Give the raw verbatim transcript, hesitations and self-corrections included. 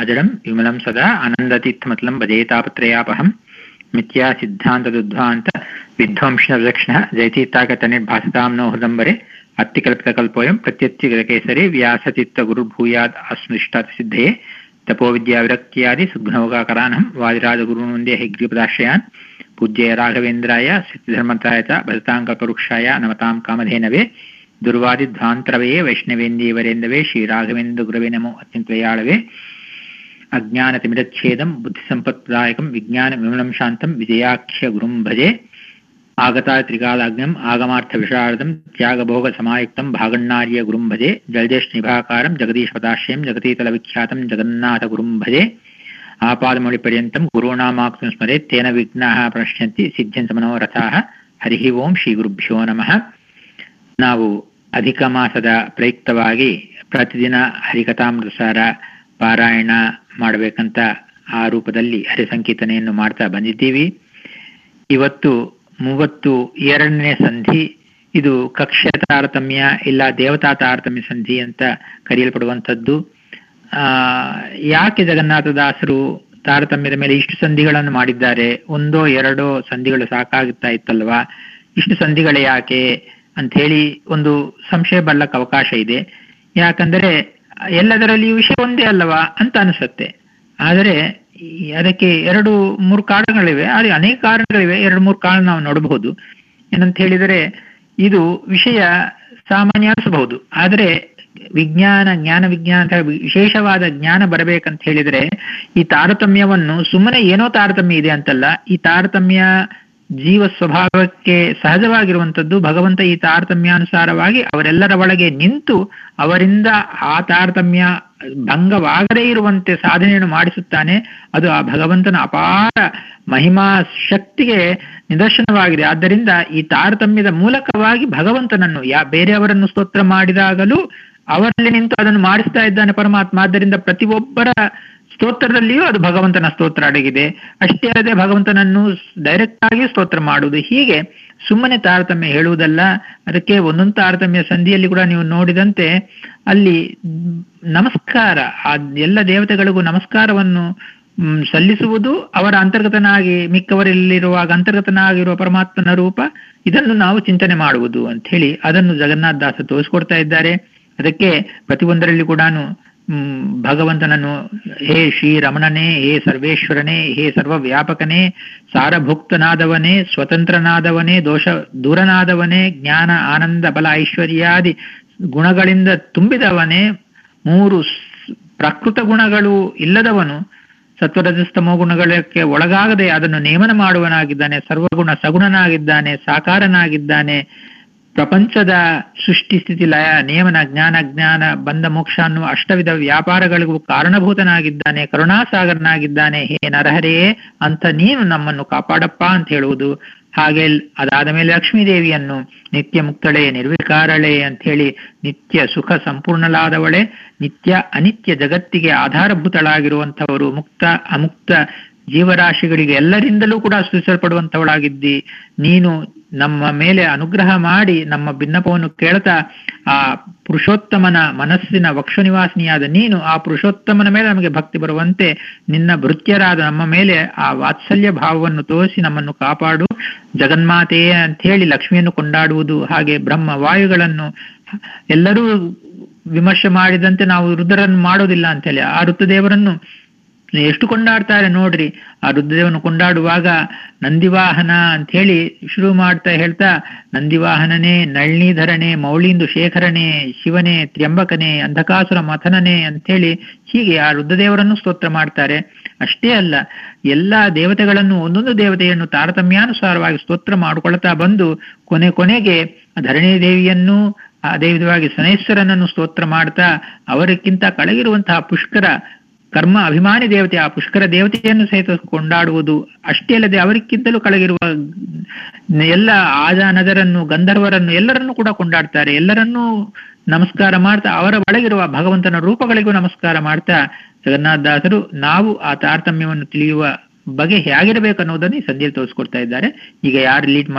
ಅಜಡಂ ವಿಮಲಂ ಸದಾ ಆನಂದತೀರ್ಥಮತಲಂ ಭಜೇತಾಪತ್ರಯಾಪಹಂ ಮಿಥ್ಯಾ ಸಿದ್ಧಾಂತದುದ್ಧಾಂತ ವಿಧ್ವಂಸ ವಿಲಕ್ಷಣ ಜಯತೀರ್ಥಾಗತನಿರ್ಭಾಸತಾಂ ನೋ ಹೃದಂಬರೆ ಅತ್ತಿಕಲ್ಪಿತಕಲ್ಪೋಯಂ ಪ್ರತ್ಯತ್ಯಗತಕೇಸರಿ ವ್ಯಾಸಚಿತ್ತ ಗುರುರ್ಭೂಯಾದ್ ಅಸ್ಮೃಷ್ಟಾತ್ ಸಿದ್ಧಯೇ ತಪೋವಿದ್ಯಾವಿರಕ್ತ್ಯಾದಿ ಸುಘ್ನೌಕಾಕರಾನಹಂ ವಾದಿರಾಜಗುರುನಂದೇ ಹೈಗ್ರೀಪದಾಶ್ರಯಾನ್ ಪೂಜ್ಯ ರಾಘವೇಂದ್ರಾಯ ಸಿದ್ಧಧರ್ಮತಾಯ ಚ ಭಜತಾಂ ಕಲ್ಪವೃಕ್ಷಾಯ ನಮತಾಂ ಕಾಮಧೇನವೇ ದುರ್ವಾದಿಧ್ವಾಂತರವೇ ವೈಷ್ಣವೇಂದೀವರೇಂದವೇ ಶ್ರೀರಾಘವೇಂದ್ರ ಗುರವೇ ನಮೋ ಅತ್ಯಂತಯಾಳವೇ ಅಜ್ಞಾನತಿಮಿರಚ್ಛೇದಂ ಬುದ್ಧಿಸಂಪತ್ಪ್ರದಾಯಕಂ ವಿಜ್ಞಾನ ವಿಮಲಂ ಶಾಂತಂ ವಿಜಯಾಖ್ಯ ಗುರುಂ ಭಜೆ ಆಗತಾ ತ್ರಿಕಾಲಾಗ್ನಂ ಆಗಮಾರ್ಥ ವಿಶಾರದಂ ತ್ಯಾಗಭೋಗ ಸಮಾಯುಕ್ತಂ ಭಾಗಣ್ಣಾರ್ಯ ಗುರುಂ ಭಜೆ ಜಲಜೇಶ್ ನಿಭಾಕಾರಂ ಜಗದೀಶಪದಾಶ್ರಯಂ ಜಗತೀತಲ ವಿಖ್ಯಾತಂ ಜಗನ್ನಾಥ ಗುರುಂ ಭಜೆ ಆಪಾದಮೌಳಿ ಪರ್ಯಂತಂ ಗುರುಣಾಮಾಕ್ತಂ ಸ್ಮರೆ ತೇನ ವಿಘ್ನಾಃ ಪ್ರಣಶ್ಯಂತಿ ಸಿದ್ಧ್ಯಂತ ಮನೋರಥಾಃ ಹರಿ ಓಂ ಶ್ರೀ ಗುರುಭ್ಯೋ ನಮಃ. ನಾವು ಅಧಿಕ ಮಾಸದ ಪ್ರಯುಕ್ತವಾಗಿ ಪ್ರತಿದಿನ ಹರಿಕಥಾಮೃತಸಾರ ಪಾರಾಯಣ ಮಾಡಬೇಕಂತ ಆ ರೂಪದಲ್ಲಿ ಹರಿಸಂಕೀರ್ತನೆಯನ್ನು ಮಾಡ್ತಾ ಬಂದಿದ್ದೀವಿ. ಇವತ್ತು ಮೂವತ್ತು ಎರಡನೇ ಸಂಧಿ. ಇದು ಕಕ್ಷ್ಯ ತಾರತಮ್ಯ ಇಲ್ಲ ದೇವತಾ ತಾರತಮ್ಯ ಸಂಧಿ ಅಂತ ಕರೆಯಲ್ಪಡುವಂಥದ್ದು. ಆ ಯಾಕೆ ಜಗನ್ನಾಥದಾಸರು ತಾರತಮ್ಯದ ಮೇಲೆ ಇಷ್ಟು ಸಂಧಿಗಳನ್ನು ಮಾಡಿದ್ದಾರೆ? ಒಂದೋ ಎರಡೋ ಸಂಧಿಗಳು ಸಾಕಾಗುತ್ತಾ ಇತ್ತಲ್ವಾ, ಇಷ್ಟು ಸಂಧಿಗಳು ಯಾಕೆ ಅಂತ ಹೇಳಿ ಒಂದು ಸಂಶಯ ಬರ್ಲಕ್ಕೆ ಅವಕಾಶ ಇದೆ. ಯಾಕಂದರೆ ಎಲ್ಲದರಲ್ಲಿಯೂ ವಿಷಯ ಒಂದೇ ಅಲ್ಲವಾ ಅಂತ ಅನಿಸುತ್ತೆ. ಆದರೆ ಅದಕ್ಕೆ ಎರಡು ಮೂರು ಕಾರಣಗಳಿವೆ. ಆದರೆ ಅನೇಕ ಕಾರಣಗಳಿವೆ. ಎರಡು ಮೂರು ಕಾರಣ ನಾವು ನೋಡಬಹುದು. ಏನಂತ ಹೇಳಿದರೆ, ಇದು ವಿಷಯ ಸಾಮಾನ್ಯ ಅನಿಸಬಹುದು, ಆದರೆ ವಿಜ್ಞಾನ ಜ್ಞಾನ ವಿಜ್ಞಾನ ವಿಶೇಷವಾದ ಜ್ಞಾನ ಬರಬೇಕಂತ ಹೇಳಿದರೆ ಈ ತಾರತಮ್ಯವನ್ನು ಸುಮ್ಮನೆ ಏನೋ ತಾರತಮ್ಯ ಇದೆ ಅಂತಲ್ಲ. ಈ ತಾರತಮ್ಯ ಜೀವ ಸ್ವಭಾವಕ್ಕೆ ಸಹಜವಾಗಿರುವಂಥದ್ದು. ಭಗವಂತ ಈ ತಾರತಮ್ಯಾನುಸಾರವಾಗಿ ಅವರೆಲ್ಲರ ಒಳಗೆ ನಿಂತು ಅವರಿಂದ ಆ ತಾರತಮ್ಯ ಭಂಗವಾಗದೇ ಇರುವಂತೆ ಸಾಧನೆಯನ್ನು ಮಾಡಿಸುತ್ತಾನೆ. ಅದು ಆ ಭಗವಂತನ ಅಪಾರ ಮಹಿಮಾ ಶಕ್ತಿಗೆ ನಿದರ್ಶನವಾಗಿದೆ. ಆದ್ದರಿಂದ ಈ ತಾರತಮ್ಯದ ಮೂಲಕವಾಗಿ ಭಗವಂತನನ್ನು ಯಾ ಬೇರೆಯವರನ್ನು ಸ್ತೋತ್ರ ಮಾಡಿದಾಗಲೂ ಅವರಲ್ಲಿ ನಿಂತು ಅದನ್ನು ಮಾಡಿಸ್ತಾ ಇದ್ದಾನೆ ಪರಮಾತ್ಮ. ಆದ್ದರಿಂದ ಪ್ರತಿಯೊಬ್ಬರ ಸ್ತೋತ್ರದಲ್ಲಿಯೂ ಅದು ಭಗವಂತನ ಸ್ತೋತ್ರ ಅಡಗಿದೆ. ಅಷ್ಟೇ ಅಲ್ಲದೆ ಭಗವಂತನನ್ನು ಡೈರೆಕ್ಟ್ ಆಗಿ ಸ್ತೋತ್ರ ಮಾಡುವುದು. ಹೀಗೆ ಸುಮ್ಮನೆ ತಾರತಮ್ಯ ಹೇಳುವುದಲ್ಲ. ಅದಕ್ಕೆ ಒಂದೊಂದು ತಾರತಮ್ಯ ಸಂಧಿಯಲ್ಲಿ ಕೂಡ ನೀವು ನೋಡಿದಂತೆ ಅಲ್ಲಿ ನಮಸ್ಕಾರ, ಆ ಎಲ್ಲ ದೇವತೆಗಳಿಗೂ ನಮಸ್ಕಾರವನ್ನು ಸಲ್ಲಿಸುವುದು, ಅವರ ಅಂತರ್ಗತನಾಗಿ ಮಿಕ್ಕವರಲ್ಲಿರುವಾಗ ಅಂತರ್ಗತನಾಗಿರುವ ಪರಮಾತ್ಮನ ರೂಪ, ಇದನ್ನು ನಾವು ಚಿಂತನೆ ಮಾಡುವುದು ಅಂತ ಹೇಳಿ ಅದನ್ನು ಜಗನ್ನಾಥ ದಾಸ ತೋರಿಸ್ಕೊಡ್ತಾ ಇದ್ದಾರೆ. ಅದಕ್ಕೆ ಪ್ರತಿಯೊಂದರಲ್ಲಿ ಕೂಡ ಭಗವಂತನನ್ನು ಹೇ ಶ್ರೀರಮಣನೇ, ಹೇ ಸರ್ವೇಶ್ವರನೇ, ಹೇ ಸರ್ವವ್ಯಾಪಕನೇ, ಸಾರಭುಕ್ತನಾದವನೇ, ಸ್ವತಂತ್ರನಾದವನೇ, ದೋಷ ದೂರನಾದವನೇ, ಜ್ಞಾನ ಆನಂದ ಬಲ ಐಶ್ವರ್ಯಾದಿ ಗುಣಗಳಿಂದ ತುಂಬಿದವನೇ, ಮೂರು ಪ್ರಾಕೃತ ಗುಣಗಳು ಇಲ್ಲದವನು, ಸತ್ವರಜಸ್ತಮೋ ಗುಣಗಳಕ್ಕೆ ಒಳಗಾಗದೆ ಅದನ್ನು ನೇಮನ ಮಾಡುವನಾಗಿದ್ದಾನೆ, ಸರ್ವಗುಣ ಸಗುಣನಾಗಿದ್ದಾನೆ, ಸಾಕಾರನಾಗಿದ್ದಾನೆ, ಪ್ರಪಂಚದ ಸೃಷ್ಟಿ ಸ್ಥಿತಿ ಲಯ ನಿಯಮನ ಜ್ಞಾನ ಜ್ಞಾನ ಬಂಧ ಮೋಕ್ಷ ಅನ್ನುವ ಅಷ್ಟವಿಧ ವ್ಯಾಪಾರಗಳಿಗೂ ಕಾರಣಭೂತನಾಗಿದ್ದಾನೆ, ಕರುಣಾಸಾಗರನಾಗಿದ್ದಾನೆ. ಹೇ ನರಹರೆಯೇ ಅಂತ ನೀನು ನಮ್ಮನ್ನು ಕಾಪಾಡಪ್ಪ ಅಂತ ಹೇಳುವುದು. ಹಾಗೆ ಅದಾದ ಮೇಲೆ ಲಕ್ಷ್ಮೀದೇವಿಯನ್ನು ನಿತ್ಯ ಮುಕ್ತಳೆ ನಿರ್ವಿಕಾರಳೆ ಅಂತ ಹೇಳಿ ನಿತ್ಯ ಸುಖ ಸಂಪೂರ್ಣಲಾದವಳೆ, ನಿತ್ಯ ಅನಿತ್ಯ ಜಗತ್ತಿಗೆ ಆಧಾರಭೂತಳಾಗಿರುವಂಥವರು, ಮುಕ್ತ ಅಮುಕ್ತ ಜೀವರಾಶಿಗಳಿಗೆ ಎಲ್ಲರಿಂದಲೂ ಕೂಡ ಸ್ತುತಿಸಲ್ಪಡುವಂಥವಳಾಗಿದ್ದಿ. ನೀನು ನಮ್ಮ ಮೇಲೆ ಅನುಗ್ರಹ ಮಾಡಿ ನಮ್ಮ ಭಿನ್ನಪವನ್ನು ಕೇಳ್ತಾ ಆ ಪುರುಷೋತ್ತಮನ ಮನಸ್ಸಿನ ವಕ್ಷನಿವಾಸಿನಿಯಾದ ನೀನು ಆ ಪುರುಷೋತ್ತಮನ ಮೇಲೆ ನಮಗೆ ಭಕ್ತಿ ಬರುವಂತೆ ನಿನ್ನ ಭೃತ್ಯರಾದ ನಮ್ಮ ಮೇಲೆ ಆ ವಾತ್ಸಲ್ಯ ಭಾವವನ್ನು ತೋರಿಸಿ ನಮ್ಮನ್ನು ಕಾಪಾಡು ಜಗನ್ಮಾತೆಯೇ ಅಂತ ಹೇಳಿ ಲಕ್ಷ್ಮಿಯನ್ನು ಕೊಂಡಾಡುವುದು. ಹಾಗೆ ಬ್ರಹ್ಮ ವಾಯುಗಳನ್ನು ಎಲ್ಲರೂ ವಿಮರ್ಶೆ ಮಾಡಿದಂತೆ ನಾವು ರುದ್ರರನ್ನು ಮಾಡೋದಿಲ್ಲ ಅಂತ ಹೇಳಿ ಆ ರುದ್ರದೇವರನ್ನು ಎಷ್ಟು ಕೊಂಡಾಡ್ತಾರೆ ನೋಡ್ರಿ. ಆ ರುದ್ರದೇವನು ಕೊಂಡಾಡುವಾಗ ನಂದಿವಾಹನ ಅಂತ ಹೇಳಿ ಶುರು ಮಾಡ್ತಾ ಹೇಳ್ತಾ, ನಂದಿವಾಹನನೇ, ನಳ್ನೀಧರನೇ, ಮೌಳಿಂದು ಶೇಖರನೇ, ಶಿವನೇ, ತ್ರ್ಯಂಬಕನೇ, ಅಂಧಕಾಸುರ ಮಥನನೇ ಅಂಥೇಳಿ ಹೀಗೆ ಆ ರುದ್ರದೇವರನ್ನು ಸ್ತೋತ್ರ ಮಾಡ್ತಾರೆ. ಅಷ್ಟೇ ಅಲ್ಲ, ಎಲ್ಲಾ ದೇವತೆಗಳನ್ನು ಒಂದೊಂದು ದೇವತೆಯನ್ನು ತಾರತಮ್ಯಾನುಸಾರವಾಗಿ ಸ್ತೋತ್ರ ಮಾಡಿಕೊಳ್ತಾ ಬಂದು ಕೊನೆ ಕೊನೆಗೆ ಧರಣಿ ದೇವಿಯನ್ನು ಅದೇ ವಿಧವಾಗಿ ಶನೈಶ್ವರನನ್ನು ಸ್ತೋತ್ರ ಮಾಡ್ತಾ ಅವರಿಗಿಂತ ಕೆಳಗಿರುವಂತಹ ಪುಷ್ಕರ ಕರ್ಮ ಅಭಿಮಾನಿ ದೇವತೆ ಆ ಪುಷ್ಕರ ದೇವತೆಯನ್ನು ಸಹಿತ ಕೊಂಡಾಡುವುದು. ಅಷ್ಟೇ ಅಲ್ಲದೆ ಅವರಿಗಿಂತಲೂ ಕೆಳಗಿರುವ ಎಲ್ಲ ಆಜ ನದರನ್ನು ಗಂಧರ್ವರನ್ನು ಎಲ್ಲರನ್ನೂ ಕೂಡ ಕೊಂಡಾಡ್ತಾರೆ. ಎಲ್ಲರನ್ನೂ ನಮಸ್ಕಾರ ಮಾಡ್ತಾ ಅವರ ಒಳಗಿರುವ ಭಗವಂತನ ರೂಪಗಳಿಗೂ ನಮಸ್ಕಾರ ಮಾಡ್ತಾ ಜಗನ್ನಾಥದಾಸರು ನಾವು ಆ ತಾರತಮ್ಯವನ್ನು ತಿಳಿಯುವ ಬಗೆ ಹೇಗಿರಬೇಕು ಅನ್ನೋದನ್ನು ಈ ಸಂಧಿಯಲ್ಲಿ ತೋರಿಸ್ಕೊಡ್ತಾ ಇದ್ದಾರೆ. ಈಗ ಯಾರು ಲೀಡ್